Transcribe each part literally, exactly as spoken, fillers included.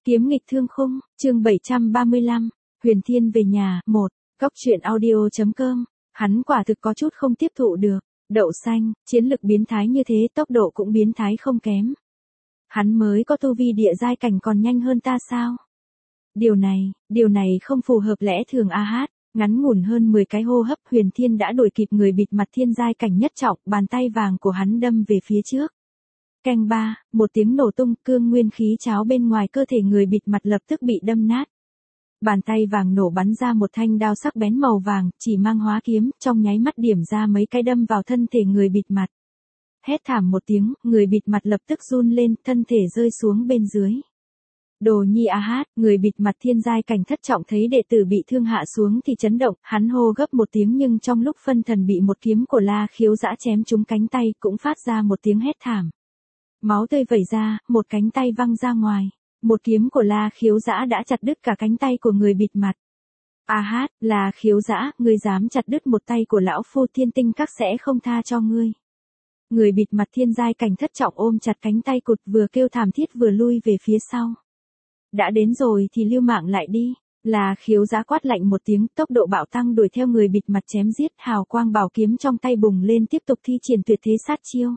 Kiếm nghịch thương khung, chương bảy trăm ba mươi lăm, Huyền Thiên về nhà, một, Cóc truyện audio chấm com, hắn quả thực có chút không tiếp thụ được, đậu xanh, chiến lực biến thái như thế tốc độ cũng biến thái không kém. Hắn mới có tu vi địa giai cảnh còn nhanh hơn ta sao? Điều này, điều này không phù hợp lẽ thường a hát, ngắn ngủn hơn mười cái hô hấp Huyền Thiên đã đuổi kịp người bịt mặt thiên giai cảnh nhất trọng, bàn tay vàng của hắn đâm về phía trước. Canh ba, một tiếng nổ tung, cương nguyên khí cháo bên ngoài cơ thể người bịt mặt lập tức bị đâm nát. Bàn tay vàng nổ bắn ra một thanh đao sắc bén màu vàng, chỉ mang hóa kiếm, trong nháy mắt điểm ra mấy cái đâm vào thân thể người bịt mặt. Hét thảm một tiếng, người bịt mặt lập tức run lên, thân thể rơi xuống bên dưới. Đồ nhi a hát, người bịt mặt thiên giai cảnh thất trọng thấy đệ tử bị thương hạ xuống thì chấn động, hắn hô gấp một tiếng nhưng trong lúc phân thần bị một kiếm của La Khiếu Dã chém trúng cánh tay cũng phát ra một tiếng hét thảm. Máu tươi vẩy ra, một cánh tay văng ra ngoài. Một kiếm của La Khiếu Dã đã chặt đứt cả cánh tay của người bịt mặt. A hát, La Khiếu Dã, ngươi dám chặt đứt một tay của lão phu, thiên tinh các sẽ không tha cho ngươi. Người bịt mặt thiên giai cảnh thất trọng ôm chặt cánh tay cụt, vừa kêu thảm thiết vừa lui về phía sau. Đã đến rồi thì lưu mạng lại đi. La Khiếu Dã quát lạnh một tiếng, tốc độ bạo tăng đuổi theo người bịt mặt chém giết, hào quang bảo kiếm trong tay bùng lên tiếp tục thi triển tuyệt thế sát chiêu.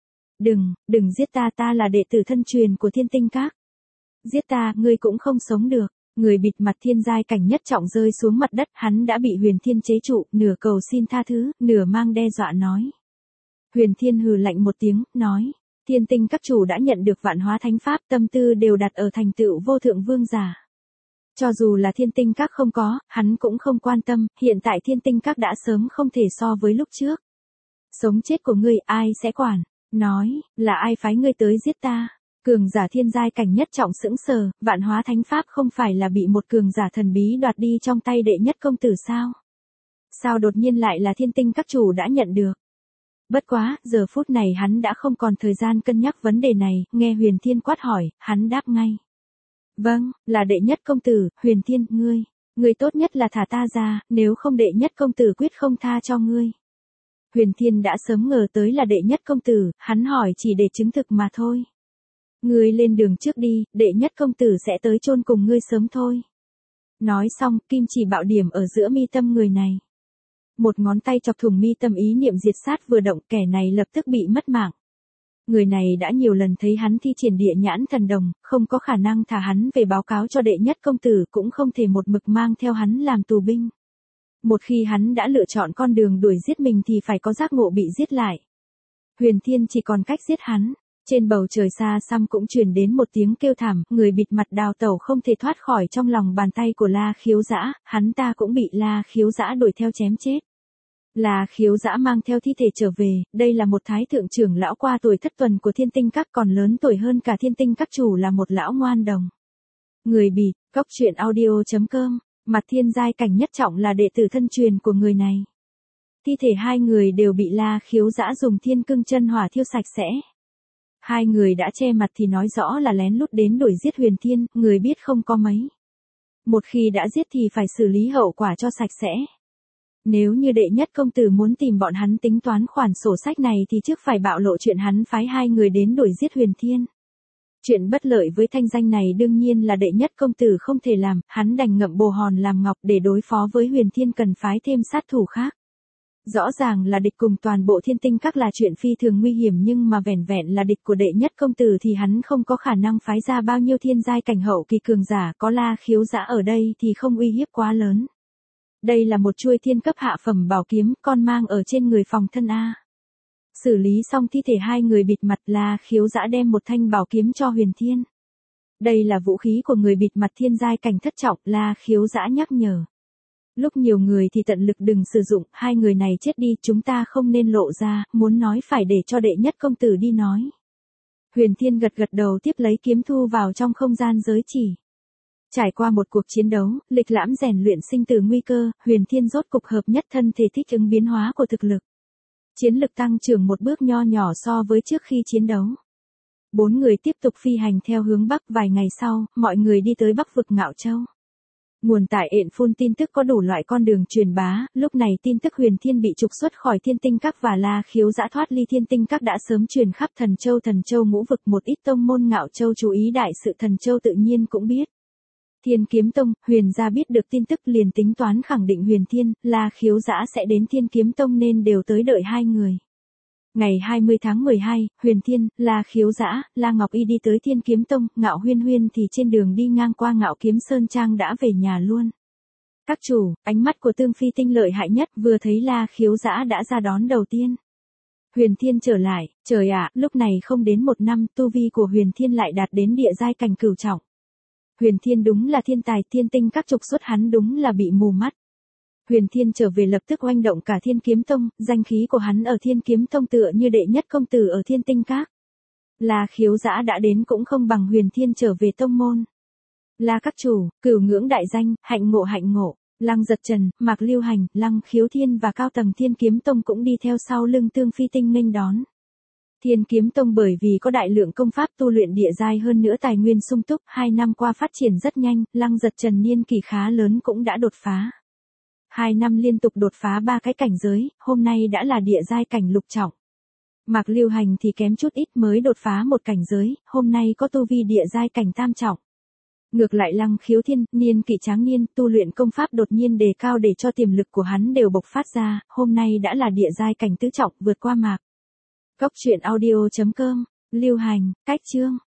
Đừng, đừng giết ta, ta là đệ tử thân truyền của thiên tinh các. Giết ta, ngươi cũng không sống được. Người bịt mặt thiên giai cảnh nhất trọng rơi xuống mặt đất, hắn đã bị Huyền Thiên chế trụ, nửa cầu xin tha thứ, nửa mang đe dọa nói. Huyền Thiên hừ lạnh một tiếng, nói, thiên tinh các chủ đã nhận được vạn hóa thánh pháp, tâm tư đều đặt ở thành tựu vô thượng vương giả. Cho dù là thiên tinh các không có, hắn cũng không quan tâm, hiện tại thiên tinh các đã sớm không thể so với lúc trước. Sống chết của ngươi ai sẽ quản? Nói, là ai phái ngươi tới giết ta? Cường giả thiên giai cảnh nhất trọng sững sờ, vạn hóa thánh pháp không phải là bị một cường giả thần bí đoạt đi trong tay đệ nhất công tử sao? Sao đột nhiên lại là thiên tinh các chủ đã nhận được? Bất quá, giờ phút này hắn đã không còn thời gian cân nhắc vấn đề này, nghe Huyền Thiên quát hỏi, hắn đáp ngay. Vâng, là đệ nhất công tử, Huyền Thiên, ngươi, ngươi tốt nhất là thả ta ra, nếu không đệ nhất công tử quyết không tha cho ngươi. Huyền Thiên đã sớm ngờ tới là đệ nhất công tử, hắn hỏi chỉ để chứng thực mà thôi. Ngươi lên đường trước đi, đệ nhất công tử sẽ tới chôn cùng ngươi sớm thôi. Nói xong, kim chỉ bạo điểm ở giữa mi tâm người này. Một ngón tay chọc thủng mi tâm, ý niệm diệt sát vừa động, kẻ này lập tức bị mất mạng. Người này đã nhiều lần thấy hắn thi triển địa nhãn thần đồng, không có khả năng thả hắn về báo cáo cho đệ nhất công tử, cũng không thể một mực mang theo hắn làm tù binh. Một khi hắn đã lựa chọn con đường đuổi giết mình thì phải có giác ngộ bị giết lại. Huyền Thiên chỉ còn cách giết hắn. Trên bầu trời xa xăm cũng truyền đến một tiếng kêu thảm, người bịt mặt đào tẩu không thể thoát khỏi trong lòng bàn tay của La Khiếu Dã, hắn ta cũng bị La Khiếu Dã đuổi theo chém chết. La Khiếu Dã mang theo thi thể trở về, đây là một thái thượng trưởng lão qua tuổi thất tuần của thiên tinh các, còn lớn tuổi hơn cả thiên tinh các chủ là một lão ngoan đồng. Người bịt, Cóc truyện audio chấm com, mặt thiên giai cảnh nhất trọng là đệ tử thân truyền của người này. Thi thể hai người đều bị La Khiếu Dã dùng thiên cương chân hỏa thiêu sạch sẽ. Hai người đã che mặt thì nói rõ là lén lút đến đuổi giết Huyền Thiên, người biết không có mấy. Một khi đã giết thì phải xử lý hậu quả cho sạch sẽ. Nếu như đệ nhất công tử muốn tìm bọn hắn tính toán khoản sổ sách này thì trước phải bạo lộ chuyện hắn phái hai người đến đuổi giết Huyền Thiên. Chuyện bất lợi với thanh danh này đương nhiên là đệ nhất công tử không thể làm, hắn đành ngậm bồ hòn làm ngọc, để đối phó với Huyền Thiên cần phái thêm sát thủ khác. Rõ ràng là địch cùng toàn bộ thiên tinh các là chuyện phi thường nguy hiểm, nhưng mà vẻn vẹn là địch của đệ nhất công tử thì hắn không có khả năng phái ra bao nhiêu thiên giai cảnh hậu kỳ cường giả, có La Khiếu Dã ở đây thì không uy hiếp quá lớn. Đây là một chuôi thiên cấp hạ phẩm bảo kiếm, con mang ở trên người phòng thân A. Xử lý xong thi thể hai người bịt mặt, La Khiếu Dã đem một thanh bảo kiếm cho Huyền Thiên. Đây là vũ khí của người bịt mặt thiên giai cảnh thất trọng, La Khiếu Dã nhắc nhở. Lúc nhiều người thì tận lực đừng sử dụng, hai người này chết đi, chúng ta không nên lộ ra, muốn nói phải để cho đệ nhất công tử đi nói. Huyền Thiên gật gật đầu, tiếp lấy kiếm thu vào trong không gian giới chỉ. Trải qua một cuộc chiến đấu, lịch lãm rèn luyện sinh tử nguy cơ, Huyền Thiên rốt cục hợp nhất thân thể, thích ứng biến hóa của thực lực. Chiến lực tăng trưởng một bước nho nhỏ so với trước khi chiến đấu. Bốn người tiếp tục phi hành theo hướng bắc, vài ngày sau, mọi người đi tới Bắc vực Ngạo Châu. Nguồn tại ện phun tin tức có đủ loại con đường truyền bá, lúc này tin tức Huyền Thiên bị trục xuất khỏi Thiên Tinh Các và La Khiếu Dã thoát ly Thiên Tinh Các đã sớm truyền khắp Thần Châu Thần Châu ngũ vực, một ít tông môn Ngạo Châu chú ý đại sự Thần Châu tự nhiên cũng biết. Thiên Kiếm Tông, Huyền gia biết được tin tức liền tính toán khẳng định Huyền Thiên, La Khiếu Dã sẽ đến Thiên Kiếm Tông nên đều tới đợi hai người. Ngày hai mươi tháng mười hai, Huyền Thiên, La Khiếu Dã, La Ngọc Y đi tới Thiên Kiếm Tông, Ngạo Huyên Huyên thì trên đường đi ngang qua Ngạo Kiếm Sơn Trang đã về nhà luôn. Các chủ, ánh mắt của Tương Phi Tinh lợi hại nhất, vừa thấy La Khiếu Dã đã ra đón đầu tiên. Huyền Thiên trở lại, trời ạ, lúc này không đến một năm, tu vi của Huyền Thiên lại đạt đến địa giai cảnh cửu trọng. Huyền Thiên đúng là thiên tài, Thiên Tinh Các trục xuất hắn đúng là bị mù mắt. Huyền Thiên trở về lập tức oanh động cả Thiên Kiếm Tông, danh khí của hắn ở Thiên Kiếm Tông tựa như đệ nhất công tử ở Thiên Tinh Các. La Khiếu Dã đã đến cũng không bằng Huyền Thiên trở về tông môn. La các chủ, cửu ngưỡng đại danh, hạnh ngộ hạnh ngộ, Lăng Giật Trần, Mạc Lưu Hành, Lăng Khiếu Thiên và cao tầng Thiên Kiếm Tông cũng đi theo sau lưng Tương Phi Tinh nghênh đón. Thiên Kiếm Tông bởi vì có đại lượng công pháp tu luyện địa giai hơn nữa tài nguyên sung túc, hai năm qua phát triển rất nhanh, Lăng Giật Trần niên kỳ khá lớn cũng đã đột phá. Hai năm liên tục đột phá ba cái cảnh giới, hôm nay đã là địa giai cảnh lục trọng. Mạc Lưu Hành thì kém chút ít mới đột phá một cảnh giới, hôm nay có tu vi địa giai cảnh tam trọng. Ngược lại Lăng Khiếu Thiên, niên kỷ tráng niên, tu luyện công pháp đột nhiên đề cao để cho tiềm lực của hắn đều bộc phát ra, hôm nay đã là địa giai cảnh tứ trọng, vượt qua Mạc. Cốc truyện audio chấm com, Lưu Hành, cách chương.